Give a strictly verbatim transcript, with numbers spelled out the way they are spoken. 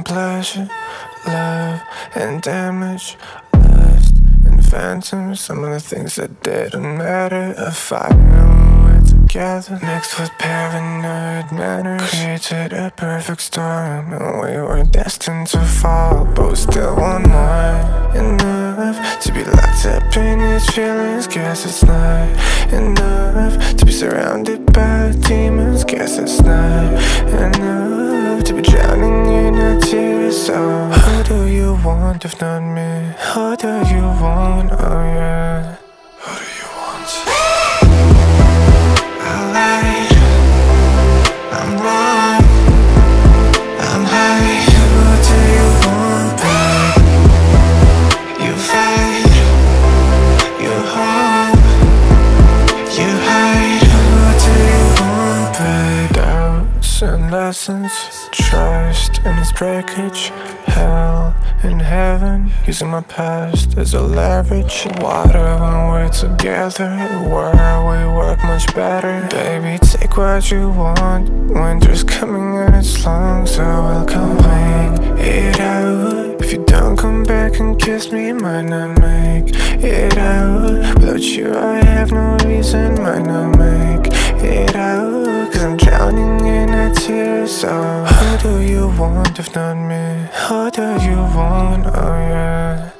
and pleasure, love and damage, lust and phantoms. Some of the things that didn't matter. A fire when we're together, mixed with paranoid manners, created a perfect storm, and we were destined to fall, but we still want more. Enough to be locked up in these feelings. Guess it's not enough to be surrounded by demons. Guess it's not enough to be drowning in our tears. So who do you want if not me? Who do you want? Oh yeah. Who do you want? I lied, I'm wrong, I'm high. Who do you want, babe? You fight, you hope, you hide. Who do you want, babe? Doubts and lessons, trust and its breakage, hell and heaven, using my past as a leverage. Water when we're together, where we work much better. Baby, take what you want. Winter's coming and it's long, so I'll come wait it out. If you don't come back and kiss me, might not make it out. Without you I have no reason, might not make it out. Cause I'm drowning in our tears. So who do you want if not me? Who do you want? Oh yeah.